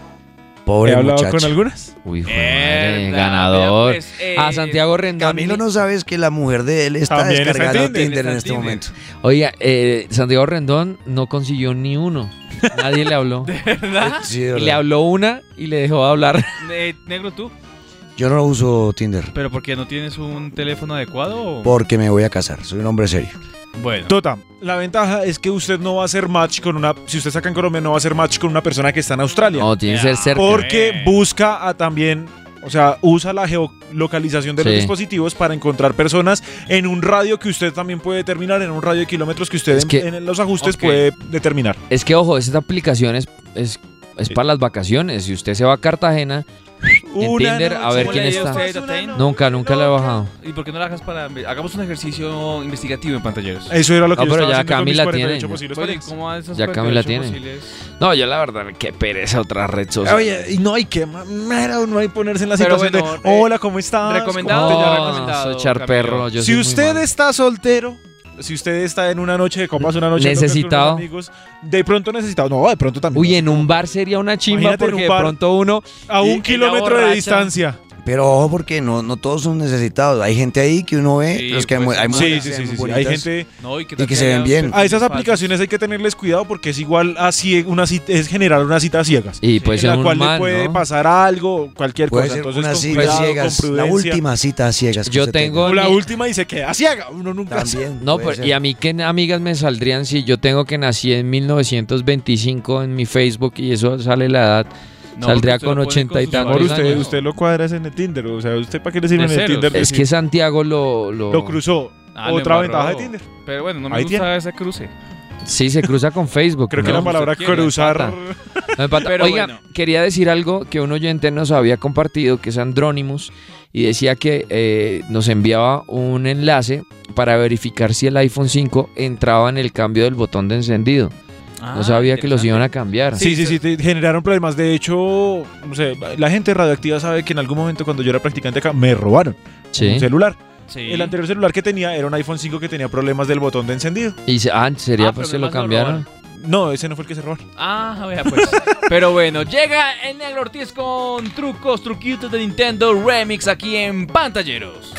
Pobre ¿He hablado muchacha. con algunas? Uy, joder, Mierda, ganador. vea, pues, eh, A Santiago Rendón. Camilo, no sabes que la mujer de él está También está en descargando Tinder. Tinder, Está en en este Tinder. momento. Oiga, eh, Santiago Rendón no consiguió ni uno. Nadie le habló. ¿Verdad? Sí, de Y verdad. le habló una y le dejó de hablar. Eh, negro, tú. Yo no uso Tinder ¿Pero porque no tienes un teléfono adecuado? o? porque me voy a casar. Soy un hombre serio. Bueno. Tota, la ventaja es que usted no va a hacer match con una... Si usted saca en Colombia, no va a hacer match con una persona que está en Australia. No, tiene que ser cerca. Porque busca a también... O sea, usa la geolocalización de los Sí. dispositivos para encontrar personas en un radio que usted también puede determinar, en un radio de kilómetros que usted Es en, que- en los ajustes Ok. puede determinar. Es que, ojo, esta aplicación es, es, es para las vacaciones. Si usted se va a Cartagena, en Una Tinder, a noche ver ¿Cómo quién le dio está. usted, Tatain? Nunca, nunca la he bajado. ¿Y por qué no la hagas para... Hagamos un ejercicio investigativo en pantalleros? Eso era lo que No, yo pero estaba ya haciendo con mis Camila cuarenta y ocho tiene. posibles Bueno, ¿y parejas. cómo van esos Ya Camila cuarenta y ocho tiene. posibles? No, yo la verdad, qué pereza otra red social. Oye, y no hay que mamera, no hay ponerse en la Pero situación bueno, de eh, hola, ¿cómo estás? recomendado, ¿Cómo te ya llamas? recomendado, soy echar Camilo. perro. Yo Si soy muy usted malo. está soltero, si usted está en una noche de copas, una noche de toques con Necesitado. unos amigos, de pronto necesitado, no, de pronto también. Uy, en un bar sería una chimba Imagínate en porque un bar. de pronto uno... a y- un y kilómetro la de borracha. distancia. Pero ojo porque no, no todos son necesitados. Hay gente ahí que uno ve, Sí, los que pues, hay sí, mujeres sí, que sí, se sí, ven sí. muy Hay bonitas. gente. No, y, qué Y tal que se ven haya bien. usted A esas falsos? aplicaciones hay que tenerles cuidado porque es igual así una cita, es generar una cita ciegas. Y puede en ser la un cual man, le puede ¿no? pasar algo, cualquier Puede cosa. ser Entonces, una con cita cuidado, ciegas, con la prudencia. última cita ciegas que Yo usted tengo- O la Mi- última y se queda ciega. Uno nunca tenga. También. No, puede pero, ser. y a mí qué amigas me saldrían si yo tengo que nací en mil novecientos veinticinco en mi Facebook y eso sale la edad. No, Saldría porque usted con lo pone ochenta y sus tantos Amor, usuarios. usted, años. usted lo cuadra es en el Tinder. O sea, ¿usted para qué le sirve De en el ceros. Tinder? Es que Santiago lo... Lo, lo cruzó. Ah, lo Otra embarró. ventaja de Tinder. Pero bueno, no me Ahí gusta tiene. ese cruce. Sí, se cruza con Facebook. Creo que ¿no? la palabra usted quiere, cruzar. empata. No me pata. Pero Oiga, bueno. quería decir algo que un oyente nos había compartido, que es Andronimus, y decía que eh, nos enviaba un enlace para verificar si el iPhone cinco entraba en el cambio del botón de encendido. No sabía que los iban a cambiar. Sí, sí, sí, te generaron problemas. De hecho, no sé, la gente radioactiva sabe que en algún momento cuando yo era practicante acá me robaron Sí. un celular. Sí. El anterior celular que tenía era un iPhone cinco que tenía problemas del botón de encendido. Y se, ah, sería Ah, pues pero se lo además lo cambiaron. No, ese no fue el que se robaron. Ah, vea pues. Pero bueno, llega el Negro Ortiz con trucos, truquitos de Nintendo Remix aquí en Pantalleros.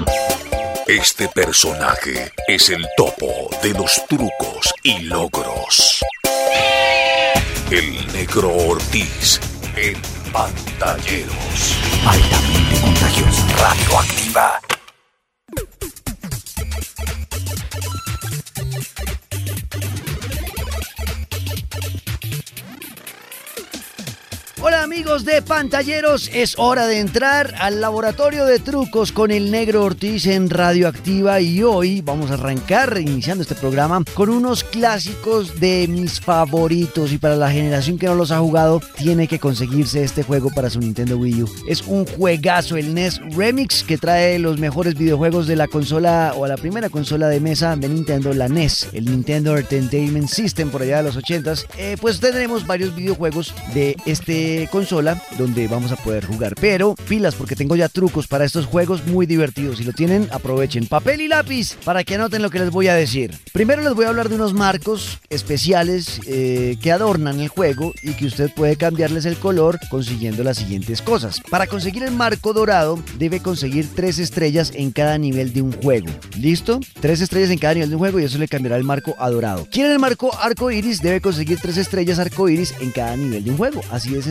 Este personaje es el topo de los trucos y logros. El Negro Ortiz en Pantalleros. Altamente contagiosa. Radioactiva. Hola amigos de Pantalleros, es hora de entrar al laboratorio de trucos con el Negro Ortiz en Radioactiva y hoy vamos a arrancar iniciando este programa con unos clásicos de mis favoritos y para la generación que no los ha jugado tiene que conseguirse este juego para su Nintendo Wii U. Es un juegazo, el N E S Remix, que trae los mejores videojuegos de la consola o la primera consola de mesa de Nintendo, la N E S, el Nintendo Entertainment System por allá de los ochentas. Eh, pues tendremos varios videojuegos de este consola donde vamos a poder jugar, pero pilas porque tengo ya trucos para estos juegos muy divertidos. Si lo tienen, aprovechen papel y lápiz para que anoten lo que les voy a decir. Primero les voy a hablar de unos marcos especiales eh, que adornan el juego y que usted puede cambiarles el color consiguiendo las siguientes cosas. Para conseguir el marco dorado debe conseguir tres estrellas en cada nivel de un juego. ¿Listo? Tres estrellas en cada nivel de un juego y eso le cambiará el marco a dorado. ¿Quiere el marco arco iris? Debe conseguir tres estrellas arco iris en cada nivel de un juego. Así de sencillo.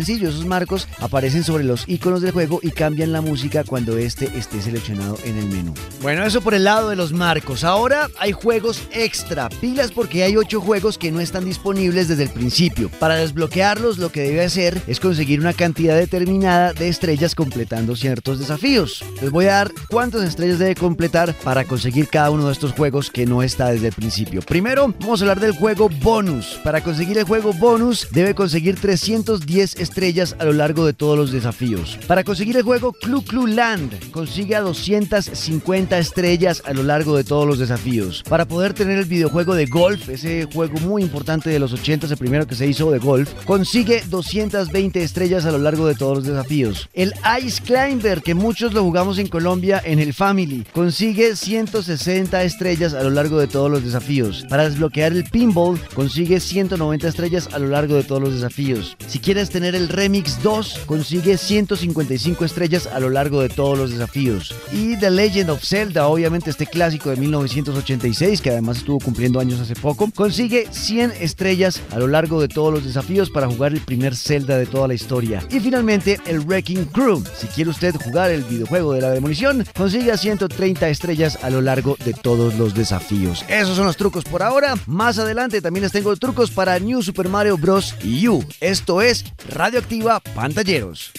sencillo, esos marcos aparecen sobre los iconos del juego y cambian la música cuando este esté seleccionado en el menú. Bueno, eso por el lado de los marcos. Ahora hay juegos extra, pilas porque hay ocho juegos que no están disponibles desde el principio. Para desbloquearlos lo que debe hacer es conseguir una cantidad determinada de estrellas completando ciertos desafíos. Les voy a dar cuántas estrellas debe completar para conseguir cada uno de estos juegos que no está desde el principio. Primero, vamos a hablar del juego bonus. Para conseguir el juego bonus, debe conseguir trescientas diez estrellas a lo largo de todos los desafíos. Para conseguir el juego Clu Clu Land, consiga doscientas cincuenta estrellas a lo largo de todos los desafíos. Para poder tener el videojuego de golf, ese juego muy importante de los ochenta, el primero que se hizo de golf, consigue doscientas veinte estrellas a lo largo de todos los desafíos. El Ice Climber, que muchos lo jugamos en Colombia en el Family, consigue ciento sesenta estrellas a lo largo de todos los desafíos. Para desbloquear el Pinball, consigue ciento noventa estrellas a lo largo de todos los desafíos. Si quieres tener el Remix dos, consigue ciento cincuenta y cinco estrellas a lo largo de todos los desafíos. Y The Legend of Zelda, obviamente este clásico de mil novecientos ochenta y seis, que además estuvo cumpliendo años hace poco, consigue cien estrellas a lo largo de todos los desafíos para jugar el primer Zelda de toda la historia. Y finalmente el Wrecking Crew. Si quiere usted jugar el videojuego de la demolición, consigue ciento treinta estrellas a lo largo de todos los desafíos. Esos son los trucos por ahora. Más adelante también les tengo trucos para New Super Mario Bros. U. Esto es Radioactiva Pantalleros.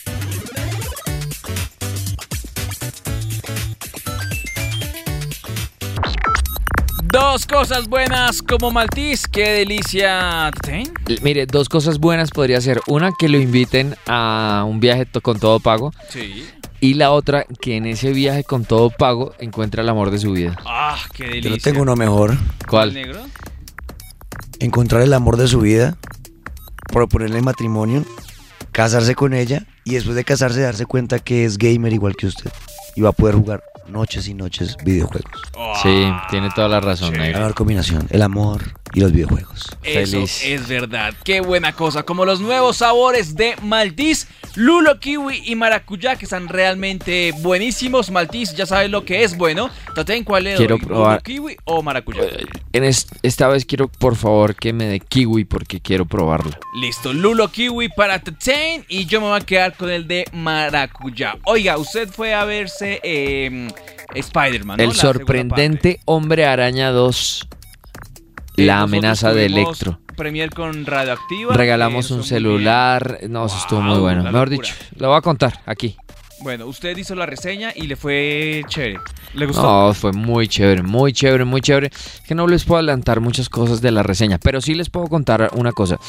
Dos cosas buenas como Maltiz, qué delicia. ¿Sí? Mire, dos cosas buenas podría ser. Una, que lo inviten a un viaje to- con todo pago. Sí. Y la otra, que en ese viaje con todo pago encuentre el amor de su vida. Ah, qué delicia. Yo tengo uno mejor. ¿Cuál? ¿Negro? Encontrar el amor de su vida, proponerle matrimonio, casarse con ella y después de casarse darse cuenta que es gamer igual que usted y va a poder jugar noches y noches videojuegos. Sí, tiene toda la razón, La negro. mejor combinación, el amor y los videojuegos. Eso Feliz. es verdad, qué buena cosa. Como los nuevos sabores de Maltiz, Lulo, Kiwi y Maracuyá, que están realmente buenísimos. Maltiz, ya sabes lo que es bueno. Taten, ¿cuál le doy? Quiero probar. ¿Lulo, Kiwi o Maracuyá? En es- esta vez quiero, por favor, que me dé kiwi porque quiero probarla. Listo, Lulo, Kiwi para Taten y yo me voy a quedar con el de Maracuyá. Oiga, usted fue a verse eh, Spider-Man, ¿no? El La segunda sorprendente Hombre Araña dos. Eh, La nosotros amenaza de tuvimos Electro. Premier con Radioactiva. Regalamos eh, un eso muy celular. No, eso estuvo muy Wow, bueno. una Mejor locura. dicho, lo voy a contar aquí. bien. Bueno, usted hizo la reseña y le fue chévere. ¿Le gustó? No, fue muy chévere, muy chévere, muy chévere. Es que no les puedo adelantar muchas cosas de la reseña, pero sí les puedo contar una cosa.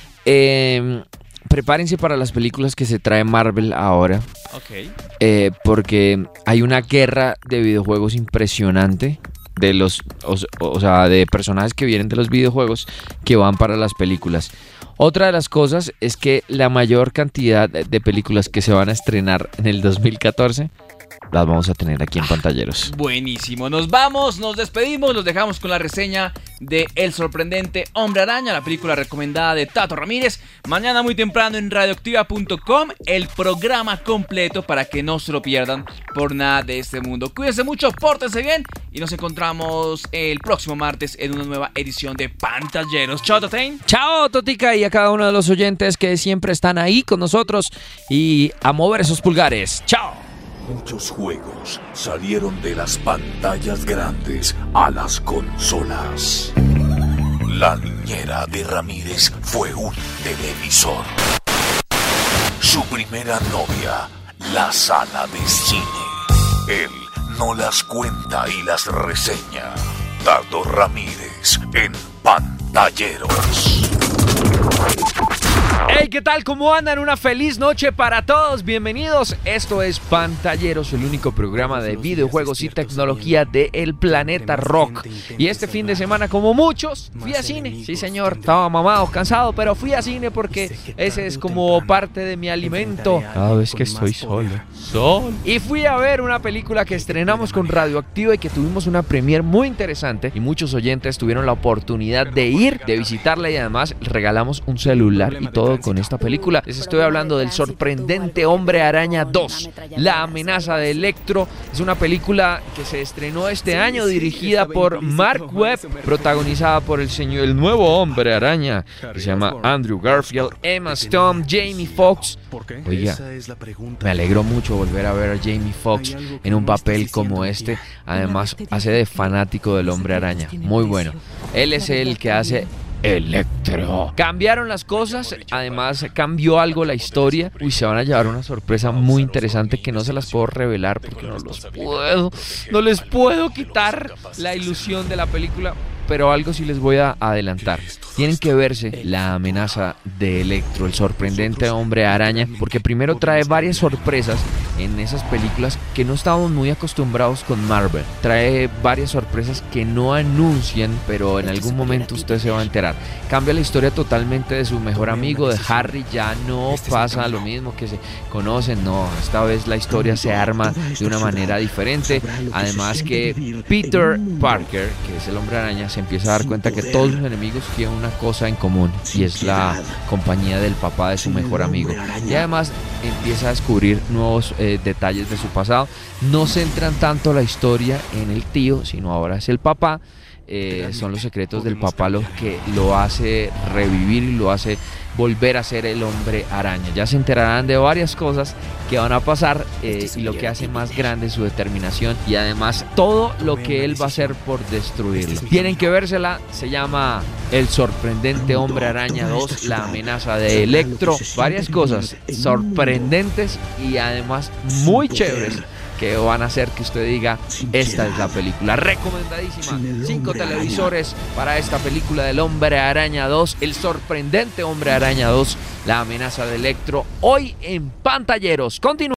Eh, prepárense para las películas que se trae Marvel ahora, Ok. eh, porque hay una guerra de videojuegos impresionante. De los, o, o sea, de personajes que vienen de los videojuegos que van para las películas. Otra de las cosas es que la mayor cantidad de de películas que se van a estrenar en el dos mil catorce las vamos a tener aquí en Pantalleros. Buenísimo. Nos vamos, nos despedimos, los dejamos con la reseña de El sorprendente Hombre Araña, la película recomendada de Tato Ramírez. Mañana muy temprano en radioactiva punto com, el programa completo para que no se lo pierdan por nada de este mundo. Cuídense mucho, pórtense bien y nos encontramos el próximo martes en una nueva edición de Pantalleros. Chao, Tatain. Chao, Totica, y a cada uno de los oyentes que siempre están ahí con nosotros y a mover esos pulgares. Chao. Muchos juegos salieron de las pantallas grandes a las consolas. La niñera de Ramírez fue un televisor. Su primera novia, la sala de cine. Él no las cuenta y las reseña. Tato Ramírez en Pantalleros. Hey, ¿qué tal? ¿Cómo andan? Una feliz noche para todos. Bienvenidos. Esto es Pantalleros, el único programa de videojuegos y tecnología del planeta rock. Y este fin de semana, como muchos, fui a cine. Sí, señor. Estaba mamado, cansado, pero fui a cine porque ese es como parte de mi alimento. Cada vez que estoy solo. Sol. Y fui a ver una película que estrenamos con Radioactiva y que tuvimos una premier muy interesante. Y muchos oyentes tuvieron la oportunidad de ir, de visitarla y además regalamos un celular y todo con este esta película. Les estoy hablando del sorprendente Hombre Araña dos, La amenaza de Electro. Es una película que se estrenó este año, dirigida por Mark Webb, protagonizada por el señor, el nuevo Hombre Araña, que se llama Andrew Garfield, Emma Stone, Jamie Foxx. Oiga, me alegró mucho volver a ver a Jamie Foxx en un papel como este. Además, hace de fanático del Hombre Araña. Muy bueno. Él es el que hace Electro. Cambiaron las cosas, además cambió algo la historia. Uy, se van a llevar una sorpresa muy interesante que no se las puedo revelar porque no los puedo, no les puedo quitar la ilusión de la película. Pero algo sí les voy a adelantar. Tienen que verse La amenaza de Electro, el sorprendente Hombre Araña, porque primero trae varias sorpresas en esas películas que no estábamos muy acostumbrados con Marvel. Trae varias sorpresas que no anuncian, pero en algún momento usted se va a enterar. Cambia la historia totalmente de su mejor amigo, de Harry. Ya no pasa lo mismo que se conocen, no. Esta vez la historia se arma de una manera diferente. Además que Peter Parker, que es el Hombre Araña, se empieza a dar cuenta que todos los enemigos tienen una cosa en común, y es la compañía del papá de su mejor amigo. Y además empieza a descubrir nuevos eh, detalles de su pasado. No centran tanto la historia en el tío, sino ahora es el papá. Eh, son los secretos del papá los que lo hace revivir y lo hace volver a ser el Hombre Araña. Ya se enterarán de varias cosas que van a pasar eh, y lo que hace más grande su determinación, y además todo lo que él va a hacer por destruirlo. Tienen que vérsela, se llama El sorprendente Hombre Araña dos, La amenaza de Electro. Varias cosas sorprendentes y además muy chéveres que van a hacer que usted diga, esta es la película. Recomendadísima. Cinco televisores para esta película del Hombre Araña dos, el sorprendente Hombre Araña dos, La amenaza de Electro, hoy en Pantalleros. Continúa.